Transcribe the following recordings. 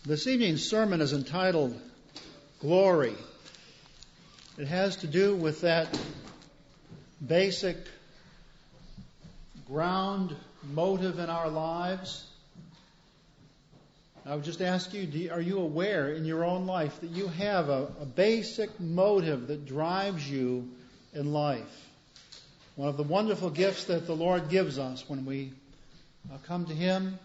This evening's sermon is entitled Glory. It has to do with that basic ground motive in our lives. I would just ask you, are you aware in your own life that you have a basic motive that drives you in life? One of the wonderful gifts that the Lord gives us when we come to Him,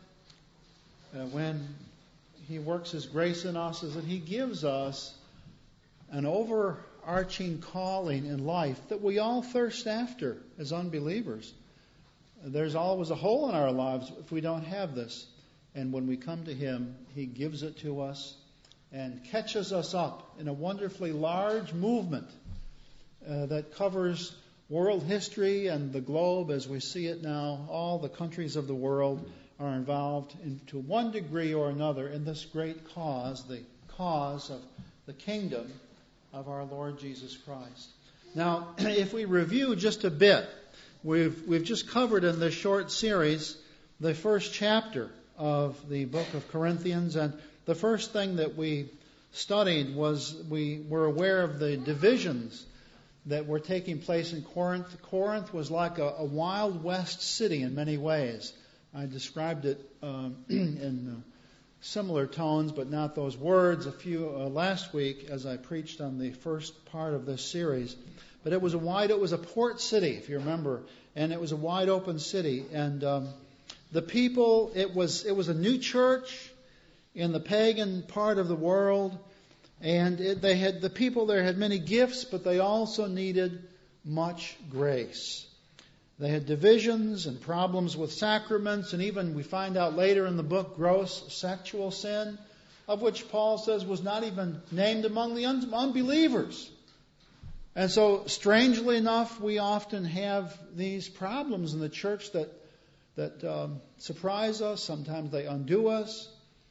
when He works His grace in us, is that He gives us an overarching calling in life that we all thirst after as unbelievers. There's always a hole in our lives if we don't have this. And when we come to Him, He gives it to us and catches us up in a wonderfully large movement that covers world history and the globe as we see it now. All the countries of the world are involved to one degree or another in this great cause, the cause of the kingdom of our Lord Jesus Christ. Now, if we review just a bit, we've just covered in this short series the first chapter of the book of Corinthians, and the first thing that we studied was we were aware of the divisions that were taking place in Corinth. Corinth was like a Wild West city in many ways. I described it in similar tones, but not those words, last week as I preached on the first part of this series. But it was a port city, if you remember, and it was a wide open city. And the people, it was a new church in the pagan part of the world, and the people there had many gifts, but they also needed much grace. They had divisions and problems with sacraments, and even we find out later in the book gross sexual sin, of which Paul says was not even named among the unbelievers. And so, strangely enough, we often have these problems in the church that surprise us. Sometimes they undo us.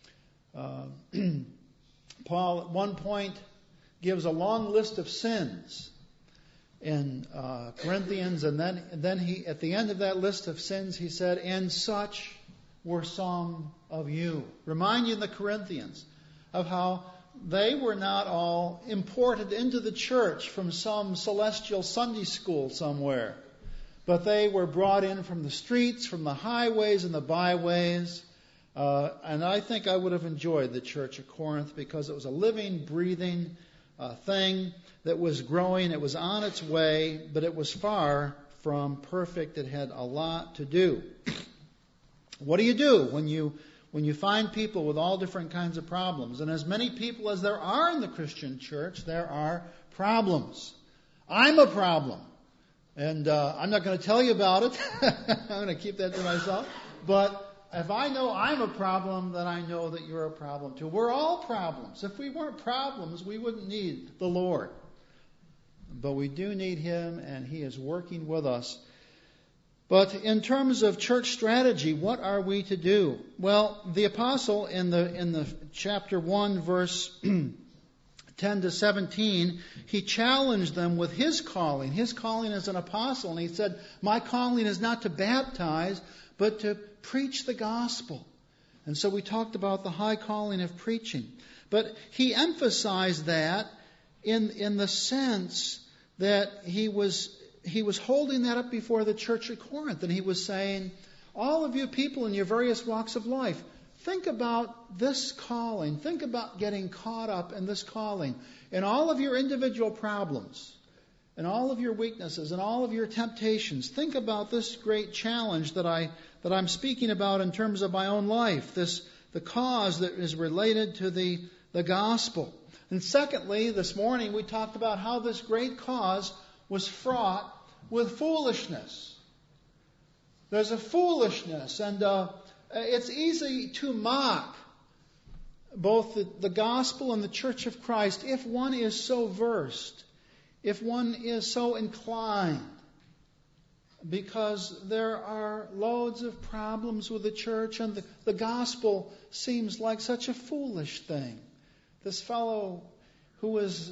Paul, at one point, gives a long list of sins in Corinthians, and then he, at the end of that list of sins, he said, "And such were some of you." Reminding the Corinthians of how they were not all imported into the church from some celestial Sunday school somewhere, but they were brought in from the streets, from the highways and the byways. And I think I would have enjoyed the church of Corinth because it was a living, breathing thing that was growing. It was on its way, but it was far from perfect. It had a lot to do. What do you do when you find people with all different kinds of problems? And as many people as there are in the Christian church, there are problems. I'm a problem. And I'm not going to tell you about it. I'm going to keep that to myself. But if I know I'm a problem, then I know that you're a problem too. We're all problems. If we weren't problems, we wouldn't need the Lord. But we do need Him, and He is working with us. But in terms of church strategy, what are we to do? Well, the apostle in the chapter 1, verse 10 to 17, he challenged them with his calling as an apostle. And he said, "My calling is not to baptize, but to preach the gospel." And so we talked about the high calling of preaching. But he emphasized that in the sense that he was holding that up before the church at Corinth. And he was saying, all of you people in your various walks of life, think about this calling. Think about getting caught up in this calling. In all of your individual problems, and all of your weaknesses, and all of your temptations, think about this great challenge that I'm speaking about in terms of my own life. The cause that is related to the gospel. And secondly, this morning we talked about how this great cause was fraught with foolishness. There's a foolishness, and it's easy to mock both the gospel and the church of Christ if one is so versed, if one is so inclined, because there are loads of problems with the church, and the gospel seems like such a foolish thing. This fellow who is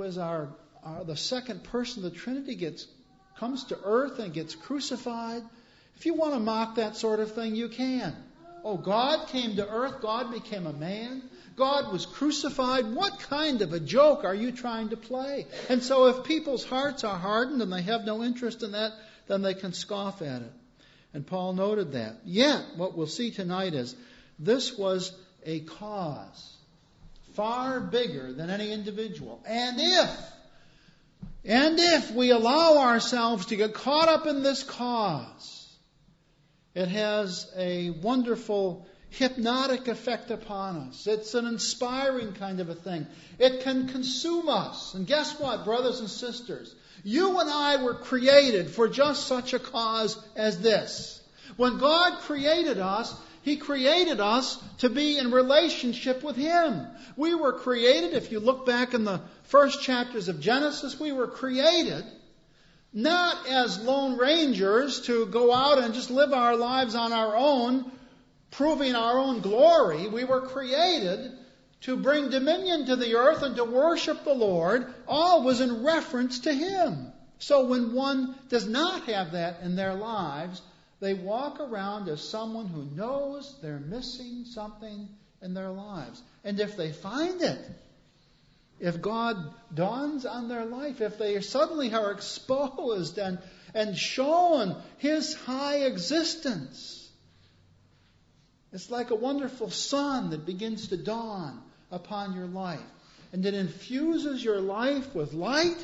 the second person of the Trinity comes to earth and gets crucified. If you want to mock that sort of thing, you can. Oh, God came to earth. God became a man. God was crucified. What kind of a joke are you trying to play? And so if people's hearts are hardened and they have no interest in that, then they can scoff at it. And Paul noted that. Yet, what we'll see tonight is this was a cause far bigger than any individual. And if we allow ourselves to get caught up in this cause, it has a wonderful hypnotic effect upon us. It's an inspiring kind of a thing. It can consume us. And guess what, brothers and sisters? You and I were created for just such a cause as this. When God created us, He created us to be in relationship with Him. We were created, if you look back in the first chapters of Genesis, we were created not as lone rangers to go out and just live our lives on our own, proving our own glory. We were created to bring dominion to the earth and to worship the Lord. All was in reference to Him. So when one does not have that in their lives, they walk around as someone who knows they're missing something in their lives. And if they find it, if God dawns on their life, if they suddenly are exposed and shown His high existence, it's like a wonderful sun that begins to dawn upon your life. And it infuses your life with light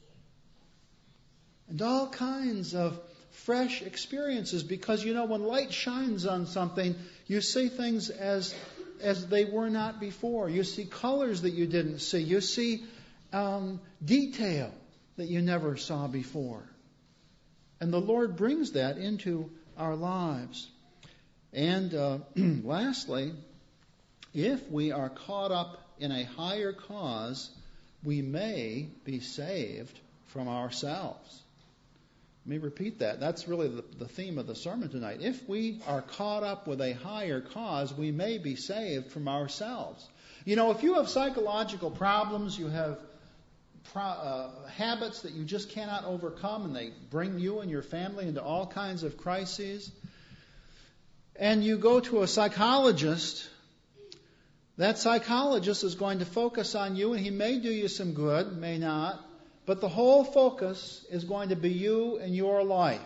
and all kinds of fresh experiences. Because, when light shines on something, you see things as they were not before. You see colors that you didn't see. You see detail that you never saw before. And the Lord brings that into our lives. And lastly, if we are caught up in a higher cause, we may be saved from ourselves. Let me repeat that. That's really the theme of the sermon tonight. If we are caught up with a higher cause, we may be saved from ourselves. If you have psychological problems, you have habits that you just cannot overcome, and they bring you and your family into all kinds of crises, and you go to a psychologist, that psychologist is going to focus on you, and he may do you some good, may not, but the whole focus is going to be you and your life.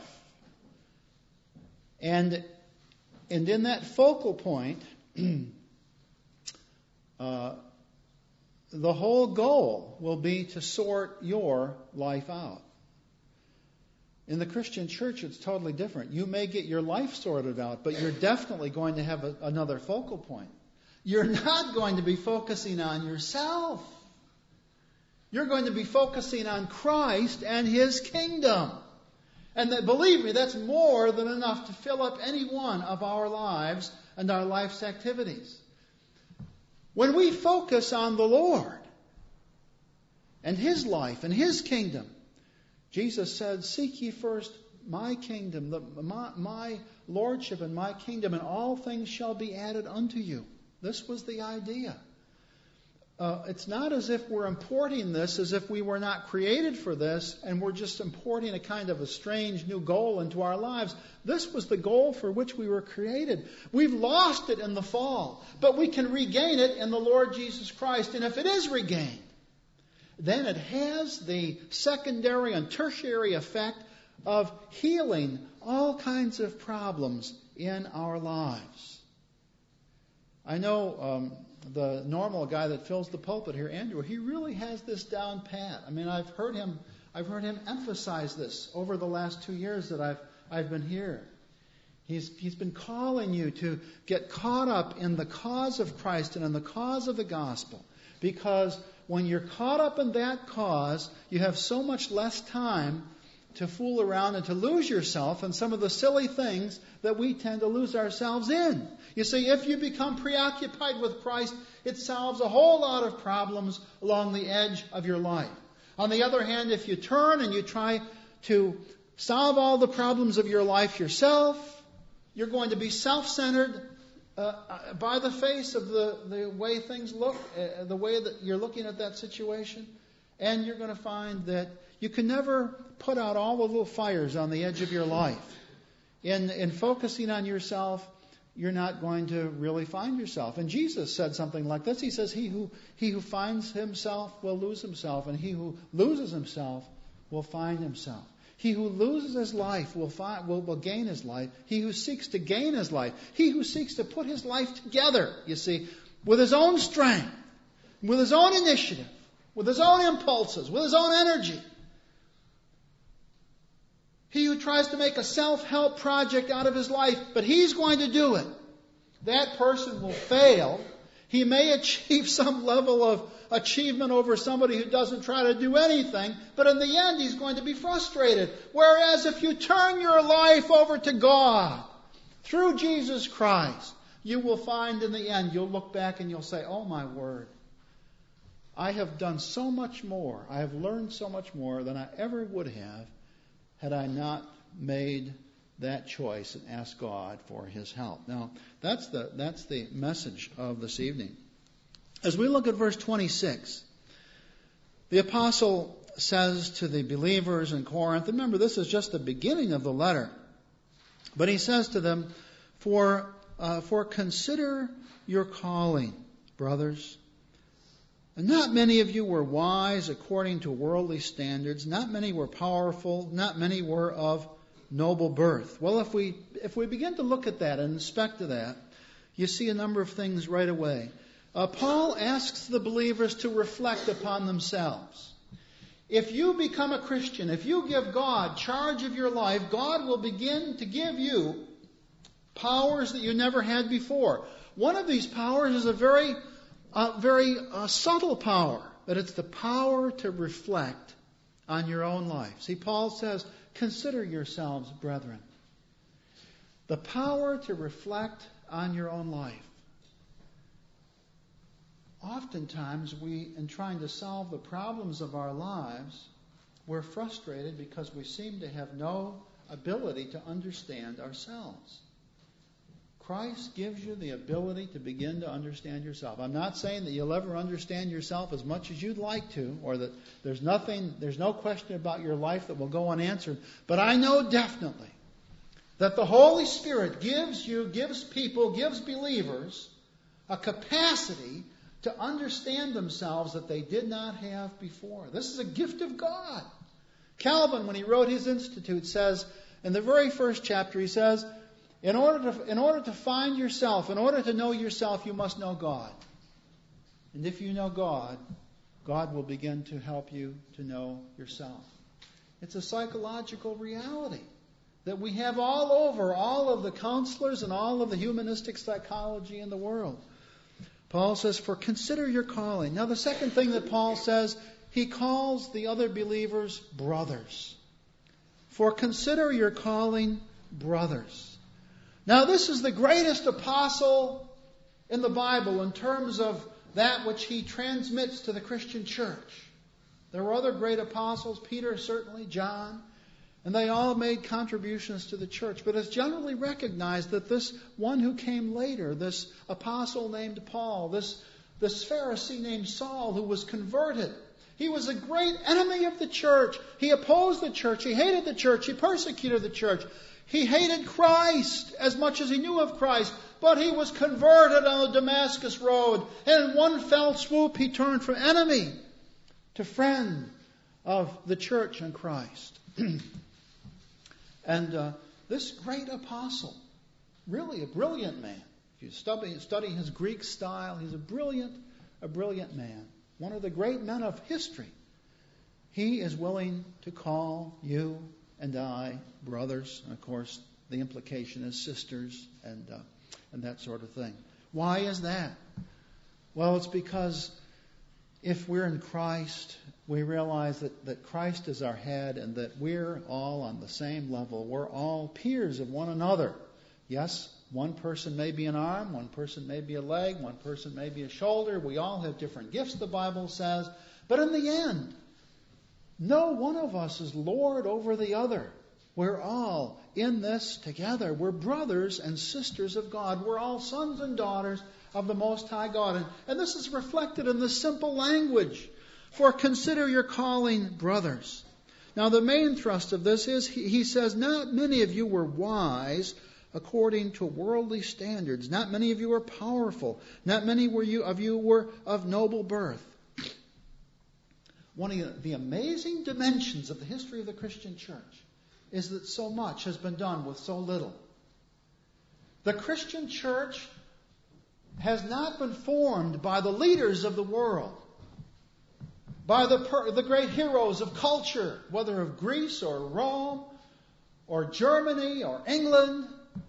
And in that focal point, the whole goal will be to sort your life out. In the Christian church, it's totally different. You may get your life sorted out, but you're definitely going to have another focal point. You're not going to be focusing on yourself. You're going to be focusing on Christ and His kingdom. And believe me, that's more than enough to fill up any one of our lives and our life's activities. When we focus on the Lord and His life and His kingdom, Jesus said, "Seek ye first my kingdom, my lordship and my kingdom, and all things shall be added unto you." This was the idea. It's not as if we're importing this as if we were not created for this and we're just importing a kind of a strange new goal into our lives. This was the goal for which we were created. We've lost it in the fall, but we can regain it in the Lord Jesus Christ. And if it is regained, then it has the secondary and tertiary effect of healing all kinds of problems in our lives. I know the normal guy that fills the pulpit here, Andrew, he really has this down pat. I mean, I've heard him emphasize this over the last 2 years that I've been here. He's been calling you to get caught up in the cause of Christ and in the cause of the gospel, because when you're caught up in that cause, you have so much less time to fool around and to lose yourself in some of the silly things that we tend to lose ourselves in. You see, if you become preoccupied with Christ, it solves a whole lot of problems along the edge of your life. On the other hand, if you turn and you try to solve all the problems of your life yourself, you're going to be self-centered by the face of the way things look, the way that you're looking at that situation. And you're going to find that you can never put out all the little fires on the edge of your life. In focusing on yourself, you're not going to really find yourself. And Jesus said something like this. He says, he who finds himself will lose himself, and he who loses himself will find himself. He who loses his life will gain his life. He who seeks to gain his life, he who seeks to put his life together, you see, with his own strength, with his own initiative, with his own impulses, with his own energy. He who tries to make a self-help project out of his life, but he's going to do it, that person will fail. He may achieve some level of achievement over somebody who doesn't try to do anything, but in the end he's going to be frustrated. Whereas if you turn your life over to God through Jesus Christ, you will find in the end, you'll look back and you'll say, oh my word, I have done so much more, I have learned so much more than I ever would have had I not made that choice and asked God for His help. Now, that's the message of this evening. As we look at verse 26, the apostle says to the believers in Corinth, remember this is just the beginning of the letter, but he says to them, for consider your calling, brothers. And not many of you were wise according to worldly standards. Not many were powerful. Not many were of noble birth. Well, if we begin to look at that and inspect that, you see a number of things right away. Paul asks the believers to reflect upon themselves. If you become a Christian, if you give God charge of your life, God will begin to give you powers that you never had before. One of these powers is a very subtle power, but it's the power to reflect on your own life. See, Paul says, consider yourselves, brethren. The power to reflect on your own life. Oftentimes, in trying to solve the problems of our lives, we're frustrated because we seem to have no ability to understand ourselves. Christ gives you the ability to begin to understand yourself. I'm not saying that you'll ever understand yourself as much as you'd like to, or that there's no question about your life that will go unanswered. But I know definitely that the Holy Spirit gives believers a capacity to understand themselves that they did not have before. This is a gift of God. Calvin, when he wrote his Institute, says, in the very first chapter, he says, in order to find yourself, in order to know yourself, you must know God. And if you know God, God will begin to help you to know yourself. It's a psychological reality that we have all over all of the counselors and all of the humanistic psychology in the world. Paul says, for consider your calling. Now the second thing that Paul says, he calls the other believers brothers. For consider your calling, brothers. Now this is the greatest apostle in the Bible in terms of that which he transmits to the Christian church. There were other great apostles, Peter certainly, John, and they all made contributions to the church. But it's generally recognized that this one who came later, this apostle named Paul, this Pharisee named Saul who was converted, he was a great enemy of the church. He opposed the church. He hated the church. He persecuted the church. He hated Christ as much as he knew of Christ. But he was converted on the Damascus road. And in one fell swoop, he turned from enemy to friend of the church and Christ. And this great apostle, really a brilliant man. If you study his Greek style, he's a brilliant man. One of the great men of history. He is willing to call you and I brothers. And of course, the implication is sisters and that sort of thing. Why is that? Well, it's because if we're in Christ, we realize that Christ is our head and that we're all on the same level. We're all peers of one another. Yes, one person may be an arm, one person may be a leg, one person may be a shoulder. We all have different gifts, the Bible says. But in the end, no one of us is Lord over the other. We're all in this together. We're brothers and sisters of God. We're all sons and daughters of the Most High God. And this is reflected in the simple language. For consider your calling, brothers. Now the main thrust of this is, he says, not many of you were wise according to worldly standards. Not many of you are powerful. Not many of you were of noble birth. One of the amazing dimensions of the history of the Christian church is that so much has been done with so little. The Christian church has not been formed by the leaders of the world, by the great heroes of culture, whether of Greece or Rome or Germany or England.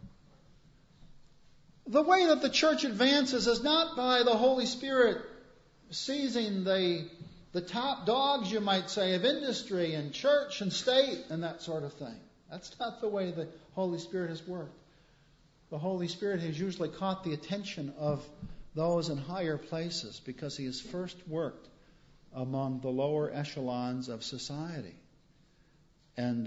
The way that the church advances is not by the Holy Spirit seizing the top dogs, you might say, of industry and church and state and that sort of thing. That's not the way the Holy Spirit has worked. The Holy Spirit has usually caught the attention of those in higher places because He has first worked among the lower echelons of society. And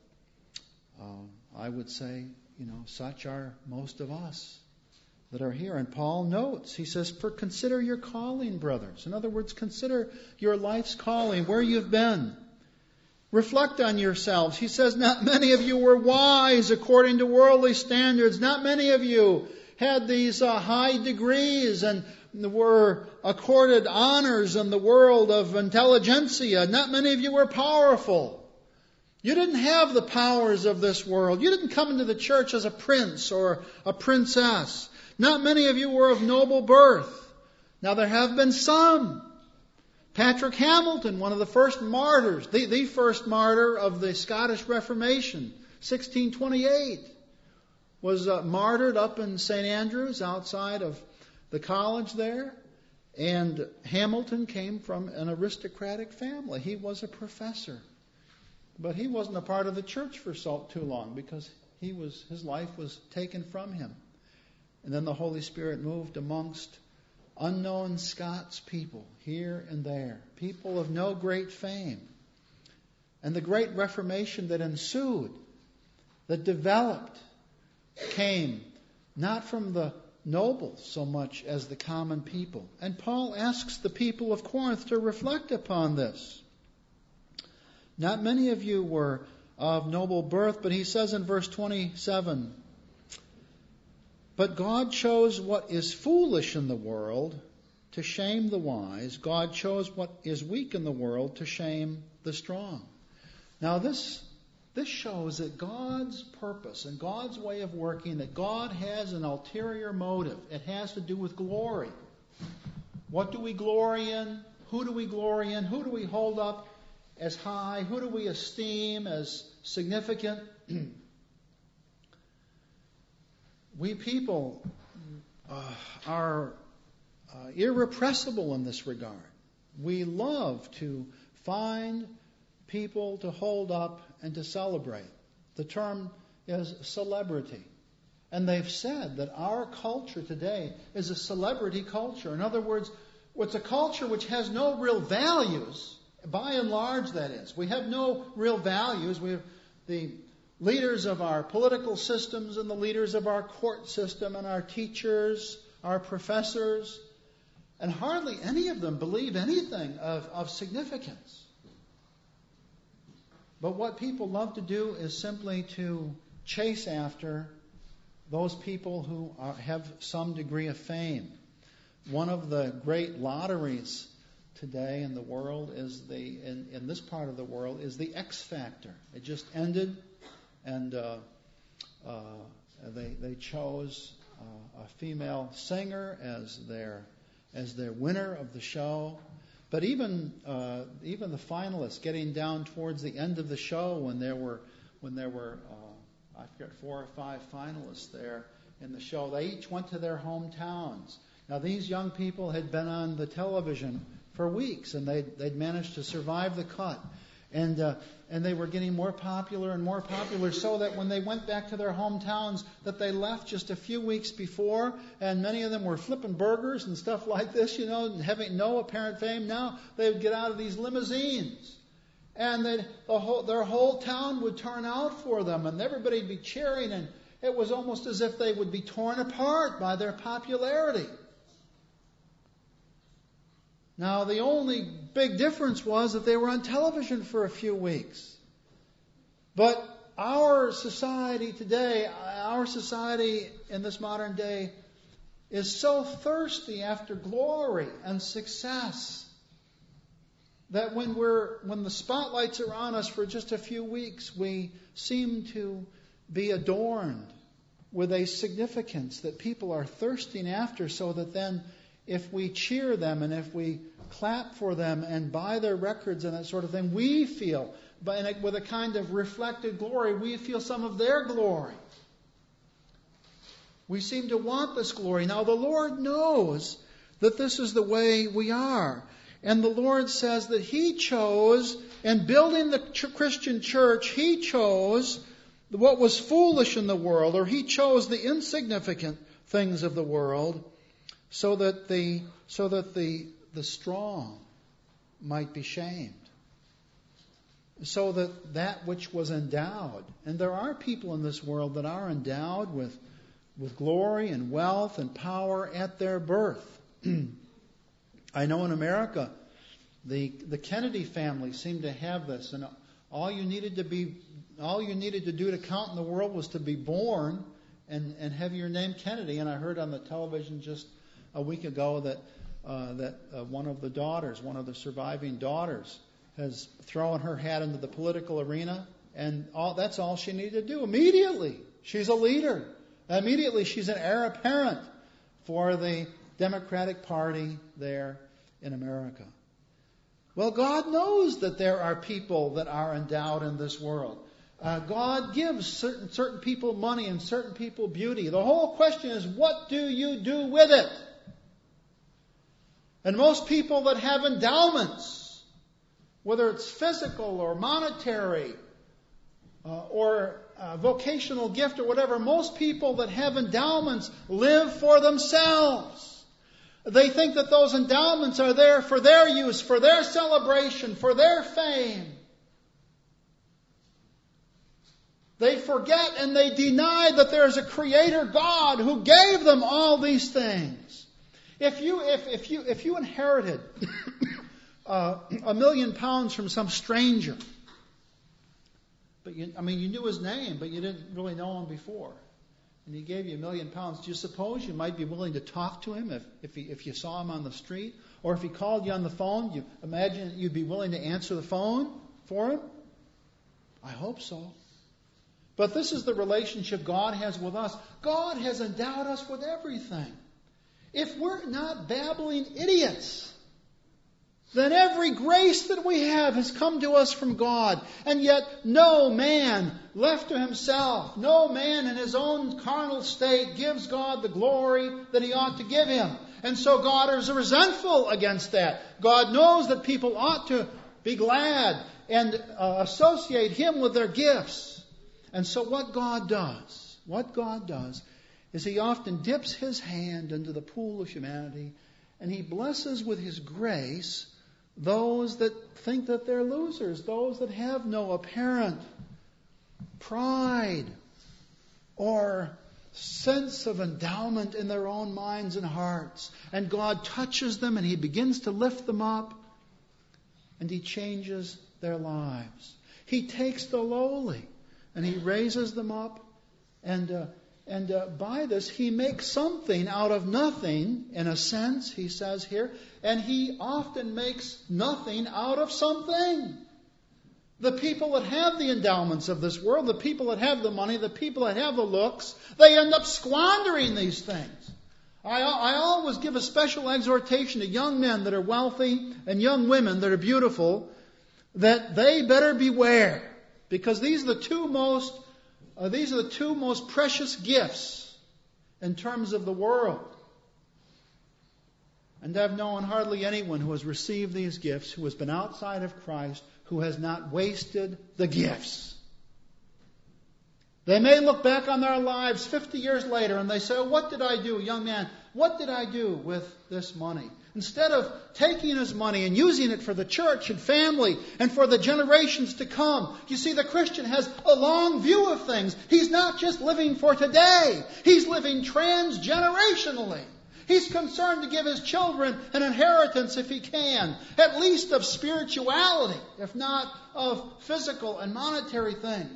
I would say, such are most of us that are here. And Paul notes, he says, "For consider your calling, brothers." In other words, consider your life's calling, where you've been. Reflect on yourselves. He says, "Not many of you were wise according to worldly standards. Not many of you had these high degrees and were accorded honors in the world of intelligentsia. Not many of you were powerful. You didn't have the powers of this world. You didn't come into the church as a prince or a princess. Not many of you were of noble birth." Now there have been some. Patrick Hamilton, one of the first martyrs, the first martyr of the Scottish Reformation, 1628, was martyred up in St. Andrews outside of the college there. And Hamilton came from an aristocratic family. He was a professor. But he wasn't a part of the church for too long because his life was taken from him. And then the Holy Spirit moved amongst unknown Scots people here and there, people of no great fame. And the great Reformation that ensued, that developed, came not from the nobles so much as the common people. And Paul asks the people of Corinth to reflect upon this. Not many of you were of noble birth, but he says in verse 27, "But God chose what is foolish in the world to shame the wise. God chose what is weak in the world to shame the strong." Now this shows that God's purpose and God's way of working, that God has an ulterior motive. It has to do with glory. What do we glory in? Who do we glory in? Who do we hold up as high? Who do we esteem as significant? We people are irrepressible in this regard. We love to find people to hold up and to celebrate. The term is celebrity. And they've said that our culture today is a celebrity culture. In other words, it's a culture which has no real values, by and large that is. We have no real values. We have the leaders of our political systems and the leaders of our court system and our teachers, our professors, and hardly any of them believe anything of significance. But what people love to do is simply to chase after those people who have some degree of fame. One of the great lotteries today in the world is in this part of the world is the X Factor. It just ended, and they chose a female singer as their winner of the show. But even the finalists, getting down towards the end of the show, when there were I forget 4 or 5 finalists there in the show, they each went to their hometowns. Now these young people had been on the television for weeks, and they'd managed to survive the cut, and they were getting more popular and more popular, so that when they went back to their hometowns that they left just a few weeks before, and many of them were flipping burgers and stuff like this, and having no apparent fame. Now they would get out of these limousines, and their whole town would turn out for them, and everybody would be cheering, and it was almost as if they would be torn apart by their popularity. Now, the only big difference was that they were on television for a few weeks. But our society today, our society in this modern day, is so thirsty after glory and success that when the spotlights are on us for just a few weeks, we seem to be adorned with a significance that people are thirsting after, so that then if we cheer them and if we clap for them and buy their records and that sort of thing, we feel, but with a kind of reflected glory, we feel some of their glory. We seem to want this glory. Now, the Lord knows that this is the way we are. And the Lord says that He chose, in building the Christian church, He chose what was foolish in the world, or He chose the insignificant things of the world, so that the strong might be shamed. So that which was endowed, and there are people in this world that are endowed with glory and wealth and power at their birth. I know in America, the Kennedy family seemed to have this, and all you needed to do to count in the world was to be born and have your name Kennedy. And I heard on the television just a week ago that one of the surviving daughters, has thrown her hat into the political arena, and that's all she needed to do. Immediately, she's a leader. Immediately, she's an heir apparent for the Democratic Party there in America. Well, God knows that there are people that are endowed in this world. God gives certain people money and certain people beauty. The whole question is, what do you do with it? And most people that have endowments, whether it's physical or monetary or vocational gift or whatever, most people that have endowments live for themselves. They think that those endowments are there for their use, for their celebration, for their fame. They forget and they deny that there is a Creator God who gave them all these things. If you inherited £1 million from some stranger, but you knew his name, but you didn't really know him before, and he gave you £1 million, do you suppose you might be willing to talk to him if you saw him on the street? Or if he called you on the phone, you imagine you'd be willing to answer the phone for him? I hope so. But this is the relationship God has with us. God has endowed us with everything. If we're not babbling idiots, then every grace that we have has come to us from God. And yet no man left to himself, no man in his own carnal state gives God the glory that he ought to give him. And so God is resentful against that. God knows that people ought to be glad and associate him with their gifts. And so what God does is he often dips his hand into the pool of humanity, and he blesses with his grace those that think that they're losers, those that have no apparent pride or sense of endowment in their own minds and hearts. And God touches them and he begins to lift them up, and he changes their lives. He takes the lowly and he raises them up, and by this he makes something out of nothing, in a sense, he says here, and he often makes nothing out of something. The people that have the endowments of this world, the people that have the money, the people that have the looks, they end up squandering these things. I always give a special exhortation to young men that are wealthy and young women that are beautiful, that they better beware, because these are the two most precious gifts in terms of the world. And I've known hardly anyone who has received these gifts, who has been outside of Christ, who has not wasted the gifts. They may look back on their lives 50 years later and they say, oh, what did I do, young man? What did I do with this money? Instead of taking his money and using it for the church and family and for the generations to come. You see, the Christian has a long view of things. He's not just living for today. He's living transgenerationally. He's concerned to give his children an inheritance, if he can, at least of spirituality, if not of physical and monetary things.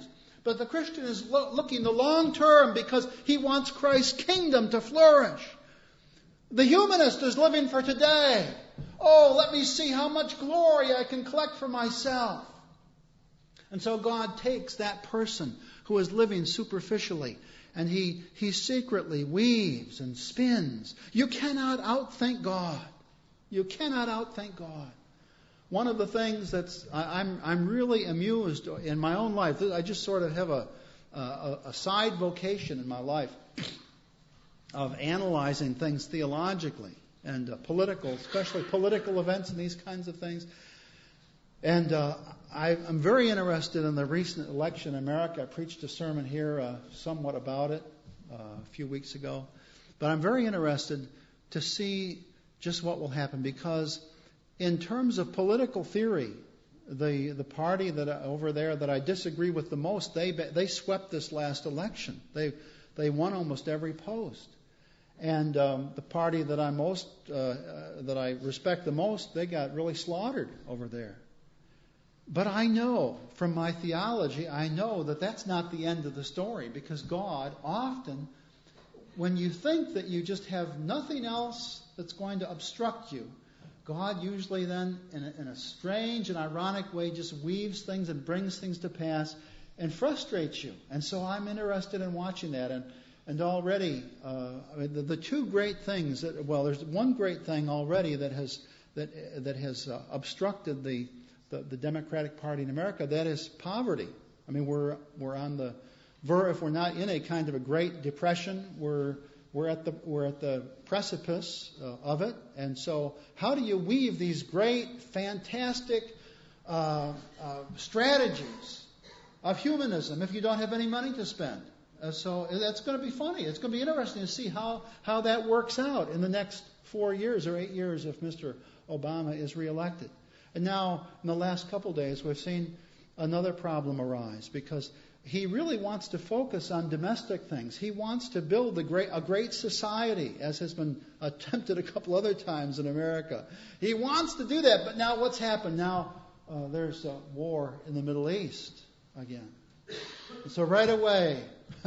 But the Christian is looking the long term because he wants Christ's kingdom to flourish. The humanist is living for today. Oh, let me see how much glory I can collect for myself. And so God takes that person who is living superficially and he secretly weaves and spins. You cannot outthink God. You cannot outthink God. One of the things I'm really amused in my own life, I just sort of have a side vocation in my life of analyzing things theologically and political, especially political events and these kinds of things. And I'm very interested in the recent election in America. I preached a sermon here somewhat about it a few weeks ago. But I'm very interested to see just what will happen, because in terms of political theory, the party that over there that I disagree with the most, they swept this last election. They won almost every post. And the party that that I respect the most, they got really slaughtered over there. But I know from my theology, I know that that's not the end of the story, because God often, when you think that you just have nothing else that's going to obstruct you, God usually then, in a strange and ironic way, just weaves things and brings things to pass and frustrates you. And so I'm interested in watching that. And already, the two great things there's one great thing already that has obstructed the Democratic Party in America. That is poverty. I mean, we're on the verge. If we're not in a kind of a Great Depression, we're at the precipice of it. And so, how do you weave these great, fantastic strategies of humanism if you don't have any money to spend? So that's going to be funny. It's going to be interesting to see how that works out in the next 4 years or 8 years if Mr. Obama is reelected. And now, in the last couple days, we've seen another problem arise, because he really wants to focus on domestic things. He wants to build a great society, as has been attempted a couple other times in America. He wants to do that, but now what's happened? Now there's a war in the Middle East again. And so right away,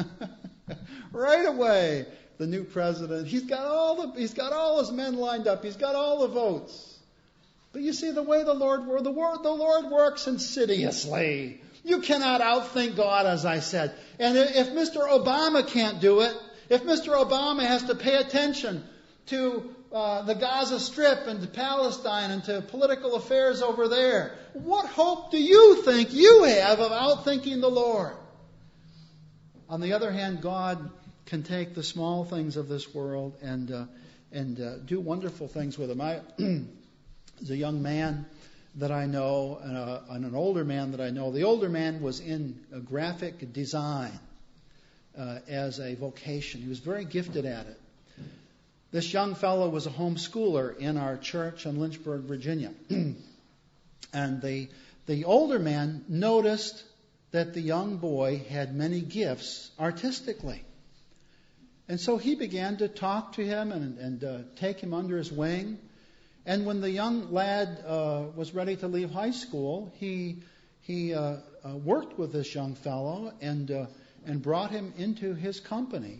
the new president, he's got all his men lined up. He's got all the votes. But you see, the way the Lord works insidiously. You cannot outthink God, as I said. And if Mr. Obama can't do it, if Mr. Obama has to pay attention to the Gaza Strip and to Palestine and to political affairs over there, what hope do you think you have of outthinking the Lord? On the other hand, God can take the small things of this world and do wonderful things with them. There's a young man that I know and an older man that I know. The older man was in graphic design as a vocation. He was very gifted at it. This young fellow was a homeschooler in our church in Lynchburg, Virginia. And the older man noticed that the young boy had many gifts artistically. And so he began to talk to him and take him under his wing. And when the young lad was ready to leave high school, he worked with this young fellow and brought him into his company.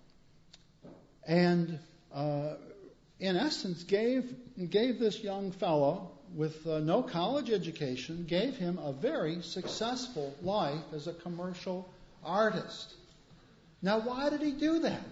And in essence, gave this young fellow with no college education, gave him a very successful life as a commercial artist. Now, why did he do that?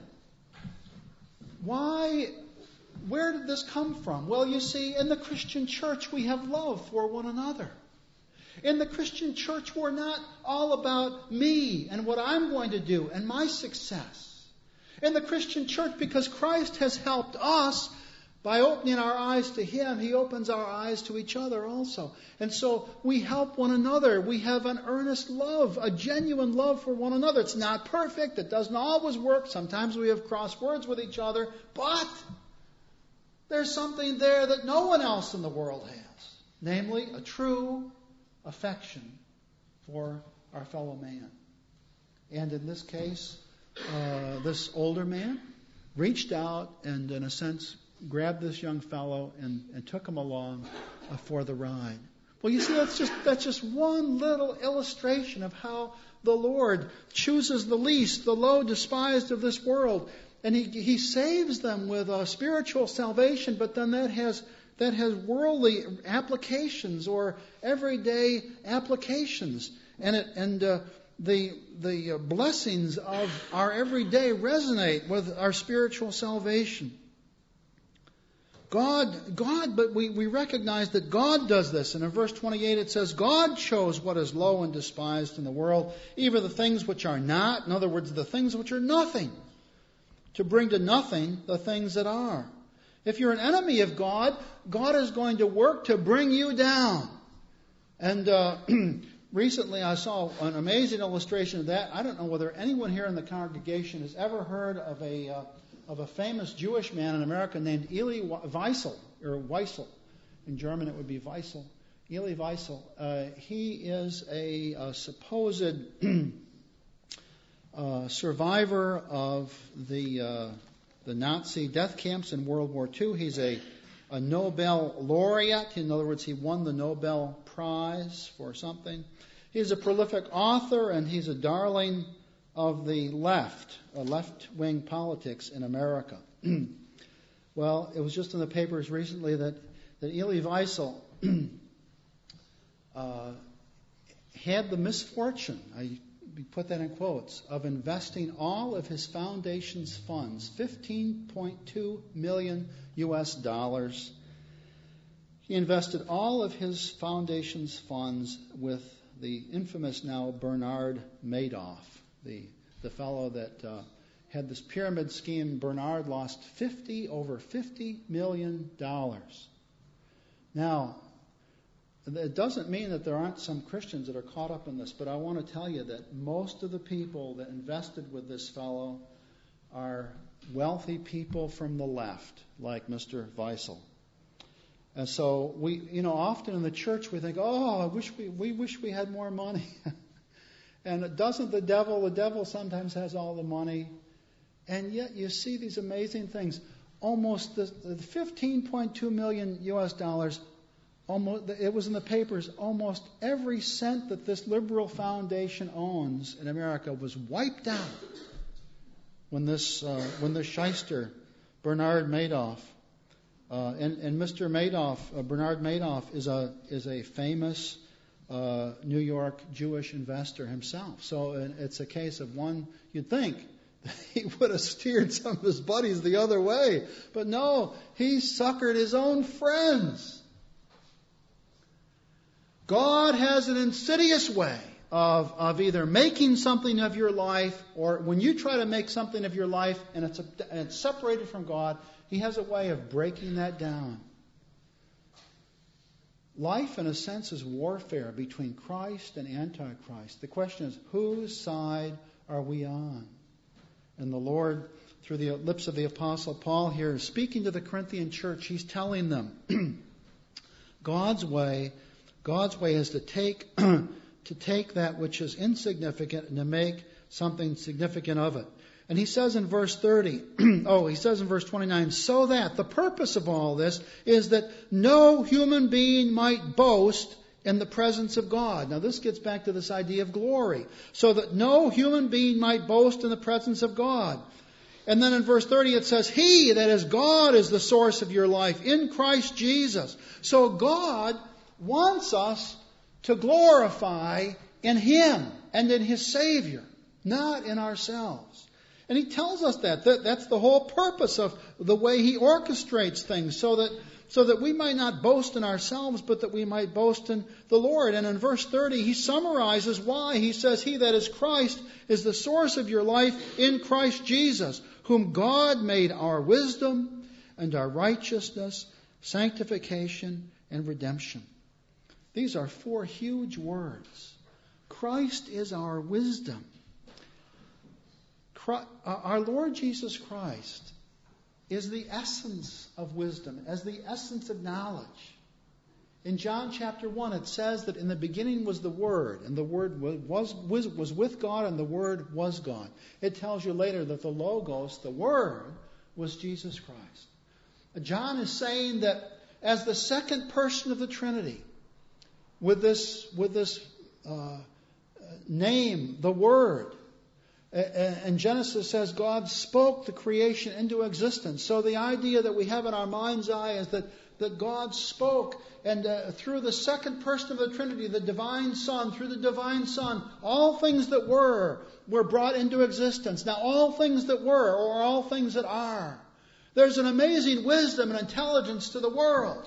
Where did this come from? Well, you see, in the Christian church, we have love for one another. In the Christian church, we're not all about me and what I'm going to do and my success. In the Christian church, because Christ has helped us by opening our eyes to Him, He opens our eyes to each other also. And so we help one another. We have an earnest love, a genuine love for one another. It's not perfect. It doesn't always work. Sometimes we have cross words with each other. But there's something there that no one else in the world has. Namely, a true affection for our fellow man. And in this case, this older man reached out and, in a sense, grabbed this young fellow and took him along for the ride. Well, you see, that's just one little illustration of how the Lord chooses the least, the low, despised of this world, and He saves them with a spiritual salvation. But then that has worldly applications or everyday applications, and the blessings of our everyday resonate with our spiritual salvation. But we recognize that God does this. And in verse 28 it says, God chose what is low and despised in the world, even the things which are not, in other words, the things which are nothing, to bring to nothing the things that are. If you're an enemy of God, God is going to work to bring you down. And recently I saw an amazing illustration of that. I don't know whether anyone here in the congregation has ever heard of a famous Jewish man in America named Elie Wiesel, or Wiesel. In German it would be Wiesel. Elie Wiesel. He is a supposed survivor of the Nazi death camps in World War II. He's a Nobel laureate. In other words, he won the Nobel Prize for something. He's a prolific author, and he's a darling of the left-wing politics in America. Well, it was just in the papers recently that Elie Wiesel had the misfortune, I put that in quotes, of investing all of his foundation's funds, $15.2 million. He invested all of his foundation's funds with the infamous now Bernard Madoff, the fellow that had this pyramid scheme. Bernard lost over $50 million. Now, it doesn't mean that there aren't some Christians that are caught up in this, but I want to tell you that most of the people that invested with this fellow are wealthy people from the left, like Mr. Wiesel. And so often in the church we think, we wish we had more money. And doesn't the devil sometimes has all the money. And yet you see these amazing things. Almost the $15.2 million, it was in the papers, almost every cent that this liberal foundation owns in America was wiped out when this shyster, Bernard Madoff, and Mr. Madoff, Bernard Madoff is a famous New York Jewish investor himself. So it's a case of one, you'd think that he would have steered some of his buddies the other way. But no, he suckered his own friends. God has an insidious way of either making something of your life, or when you try to make something of your life and it's separated from God, He has a way of breaking that down. Life, in a sense, is warfare between Christ and Antichrist. The question is, whose side are we on? And the Lord, through the lips of the Apostle Paul here, is speaking to the Corinthian church. He's telling them, God's way is to take that which is insignificant and to make something significant of it. And he says in verse 29, so that the purpose of all this is that no human being might boast in the presence of God. Now this gets back to this idea of glory. So that no human being might boast in the presence of God. And then in verse 30 it says, He, that is God, is the source of your life in Christ Jesus. So God wants us to glorify in Him and in His Savior, not in ourselves. And He tells us that's the whole purpose of the way He orchestrates things, so that we might not boast in ourselves, but that we might boast in the Lord. And in verse 30, He summarizes why. He says, He that is Christ is the source of your life in Christ Jesus, whom God made our wisdom and our righteousness, sanctification and redemption. These are four huge words. Christ is our wisdom. Our Lord Jesus Christ is the essence of wisdom, as the essence of knowledge. In John chapter 1, it says that in the beginning was the Word, and the Word was with God, and the Word was God. It tells you later that the Logos, the Word, was Jesus Christ. John is saying that as the second person of the Trinity, with this name, the Word. And Genesis says God spoke the creation into existence. So the idea that we have in our mind's eye is that God spoke, and through the second person of the Trinity, the Divine Son, through the Divine Son, all things that were brought into existence. Now, all things that were, or all things that are. There's an amazing wisdom and intelligence to the world.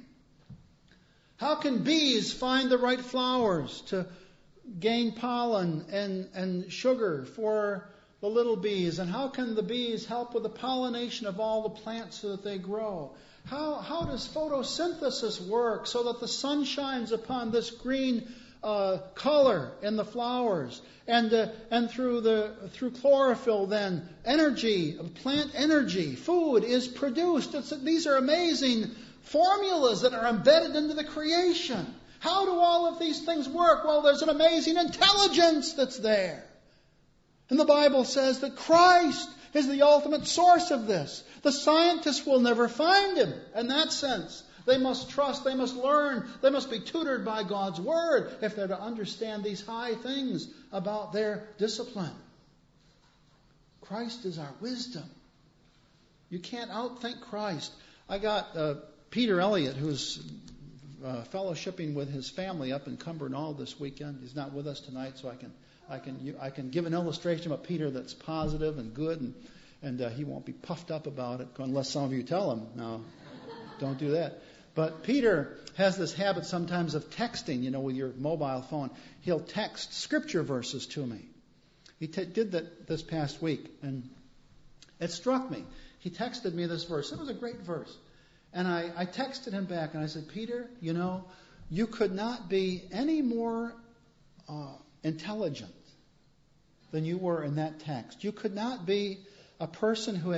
How can bees find the right flowers to gain pollen and sugar for the little bees? And how can the bees help with the pollination of all the plants so that they grow? How does photosynthesis work so that the sun shines upon this green color in the flowers? And through chlorophyll, then energy, plant energy, food is produced. These are amazing formulas that are embedded into the creation. How do all of these things work? Well, there's an amazing intelligence that's there. And the Bible says that Christ is the ultimate source of this. The scientists will never find him in that sense. They must trust, they must learn, they must be tutored by God's Word if they're to understand these high things about their discipline. Christ is our wisdom. You can't outthink Christ. I got Peter Elliott, who's fellowshipping with his family up in Cumbernauld this weekend. He's not with us tonight, so I can give an illustration about Peter that's positive and good, and he won't be puffed up about it unless some of you tell him. No, don't do that. But Peter has this habit sometimes of texting, with your mobile phone. He'll text scripture verses to me. He did that this past week, and it struck me. He texted me this verse. It was a great verse. And I texted him back, and I said, Peter, you could not be any more intelligent than you were in that text. You could not be a person who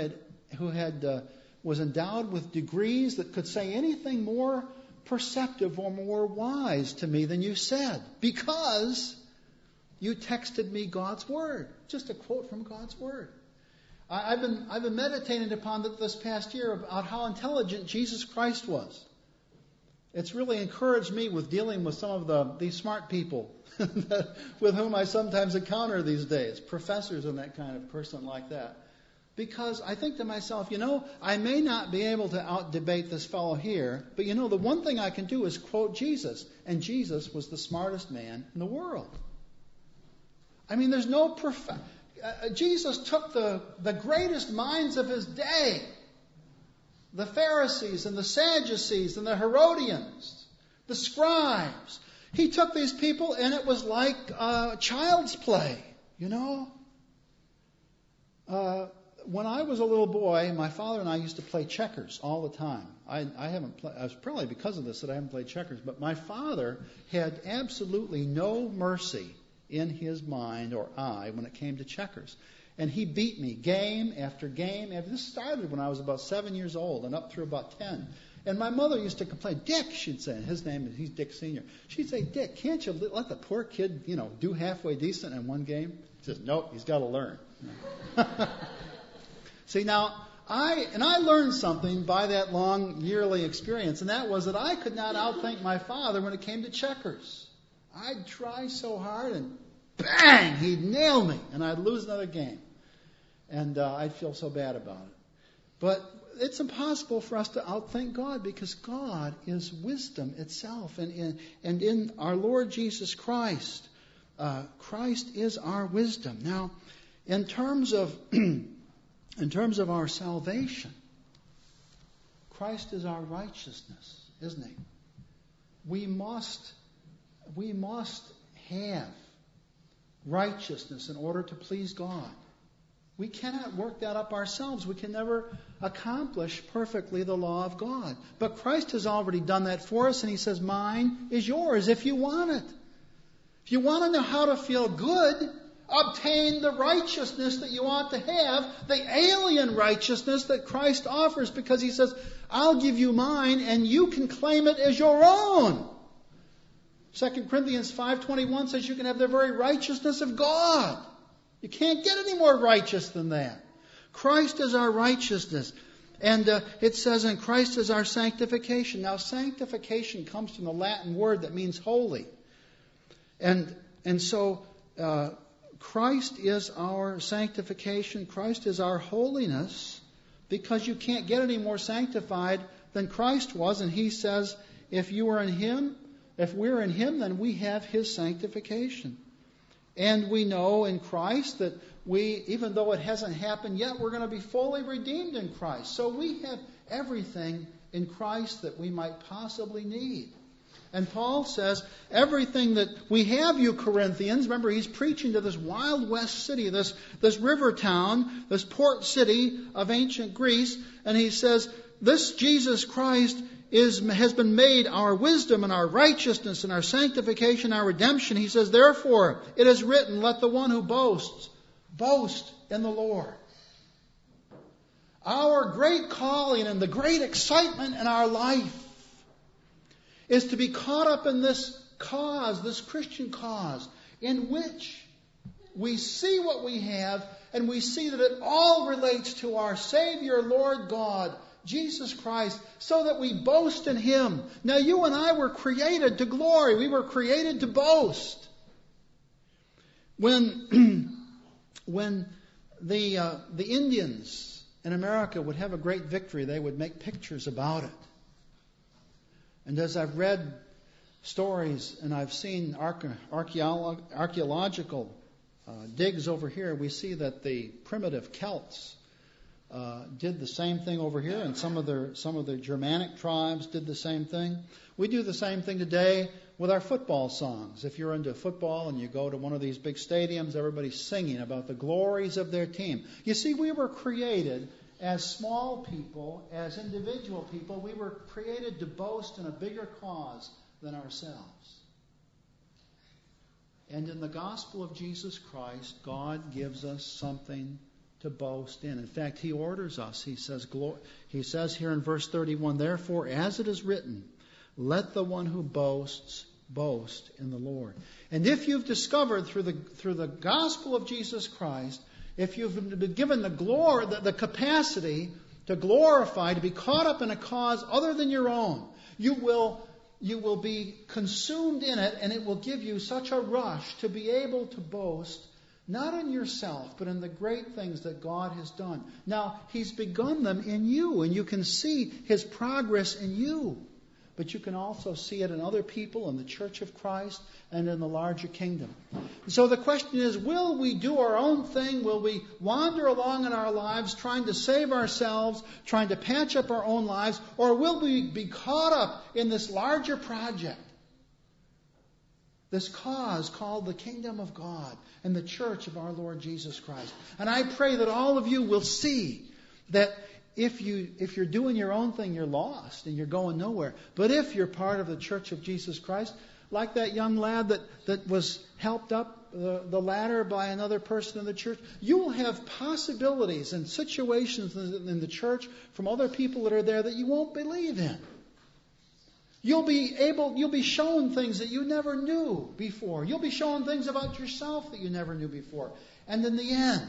was endowed with degrees that could say anything more perceptive or more wise to me than you said, because you texted me God's Word. Just a quote from God's Word. I've been meditating upon this past year about how intelligent Jesus Christ was. It's really encouraged me with dealing with some of these smart people with whom I sometimes encounter these days, professors and that kind of person like that. Because I think to myself, I may not be able to out-debate this fellow here, but the one thing I can do is quote Jesus. And Jesus was the smartest man in the world. I mean, there's no Jesus took the greatest minds of his day, the Pharisees and the Sadducees and the Herodians, the scribes. He took these people, and it was like child's play, When I was a little boy, my father and I used to play checkers all the time. I haven't played. It's probably because of this that I haven't played checkers. But my father had absolutely no mercy in his mind or eye when it came to checkers. And he beat me game after game. This started when I was about 7 years old and up through about 10. And my mother used to complain, Dick, she'd say, and he's Dick Sr. She'd say, Dick, can't you let the poor kid, do halfway decent in one game? He says, nope, he's got to learn. See, now, I learned something by that long yearly experience, and that was that I could not outthink my father when it came to checkers. I'd try so hard, and bang, he'd nail me, and I'd lose another game. And I'd feel so bad about it. But it's impossible for us to outthink God, because God is wisdom itself. And in our Lord Jesus Christ, Christ is our wisdom. Now, in terms of our salvation, Christ is our righteousness, isn't he? We must have righteousness in order to please God. We cannot work that up ourselves. We can never accomplish perfectly the law of God. But Christ has already done that for us, and he says, mine is yours if you want it. If you want to know how to feel good, obtain the righteousness that you ought to have, the alien righteousness that Christ offers, because he says, I'll give you mine, and you can claim it as your own. 2 Corinthians 5:21 says you can have the very righteousness of God. You can't get any more righteous than that. Christ is our righteousness. And it says, "And Christ is our sanctification." Now, sanctification comes from the Latin word that means holy. And so Christ is our sanctification. Christ is our holiness, because you can't get any more sanctified than Christ was. And he says, if we're in Him, then we have His sanctification. And we know in Christ that even though it hasn't happened yet, we're going to be fully redeemed in Christ. So we have everything in Christ that we might possibly need. And Paul says, everything that we have, you Corinthians, remember he's preaching to this Wild West city, this river town, this port city of ancient Greece, and he says, this Jesus Christ has been made our wisdom and our righteousness and our sanctification, our redemption. He says, therefore, it is written, let the one who boasts, boast in the Lord. Our great calling and the great excitement in our life is to be caught up in this cause, this Christian cause, in which we see what we have and we see that it all relates to our Savior, Lord God, Jesus Christ, so that we boast in Him. Now, you and I were created to glory. We were created to boast. When the Indians in America would have a great victory, they would make pictures about it. And as I've read stories and I've seen archaeological digs over here, we see that the primitive Celts did the same thing over here, and some of the Germanic tribes did the same thing. We do the same thing today with our football songs. If you're into football and you go to one of these big stadiums, everybody's singing about the glories of their team. You see, we were created as small people, as individual people. We were created to boast in a bigger cause than ourselves. And in the gospel of Jesus Christ, God gives us something to boast in. In fact, He orders us. He says here in verse 31, therefore, as it is written, let the one who boasts boast in the Lord. And if you've discovered through the gospel of Jesus Christ, if you've been given the capacity to glorify, to be caught up in a cause other than your own, you will be consumed in it, and it will give you such a rush to be able to boast, not in yourself, but in the great things that God has done. Now, He's begun them in you, and you can see His progress in you. But you can also see it in other people, in the Church of Christ, and in the larger kingdom. So the question is, will we do our own thing? Will we wander along in our lives trying to save ourselves, trying to patch up our own lives? Or will we be caught up in this larger project, this cause called the kingdom of God and the church of our Lord Jesus Christ? And I pray that all of you will see that if you're doing your own thing, you're lost and you're going nowhere. But if you're part of the church of Jesus Christ, like that young lad that was helped up the ladder by another person in the church, you will have possibilities and situations in the church from other people that are there that you won't believe in. You'll be shown things that you never knew before. You'll be shown things about yourself that you never knew before. And in the end,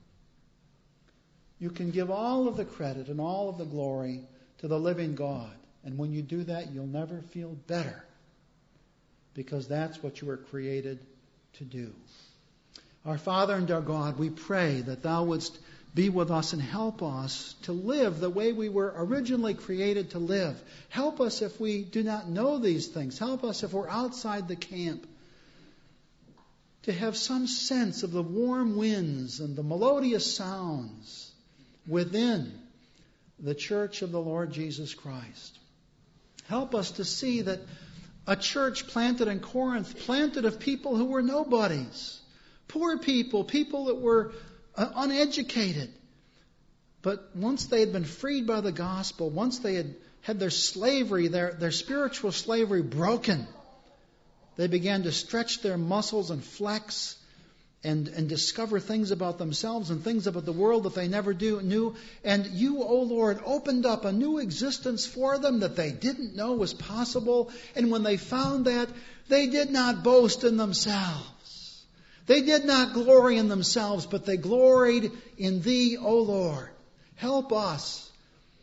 you can give all of the credit and all of the glory to the living God. And when you do that, you'll never feel better, because that's what you were created to do. Our Father and our God, we pray that Thou wouldst be with us and help us to live the way we were originally created to live. Help us if we do not know these things. Help us if we're outside the camp to have some sense of the warm winds and the melodious sounds within the church of the Lord Jesus Christ. Help us to see that a church planted in Corinth, planted of people who were nobodies, poor people, people that were uneducated. But once they had been freed by the gospel, once they had their slavery, their spiritual slavery broken, they began to stretch their muscles and flex and discover things about themselves and things about the world that they never knew. And you, O Lord, opened up a new existence for them that they didn't know was possible. And when they found that, they did not boast in themselves. They did not glory in themselves, but they gloried in Thee, O Lord. Help us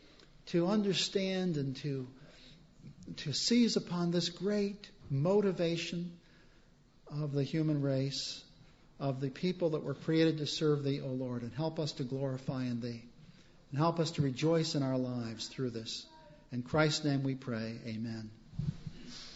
to understand and to seize upon this great motivation of the human race, of the people that were created to serve Thee, O Lord, and help us to glorify in Thee, and help us to rejoice in our lives through this. In Christ's name we pray, amen.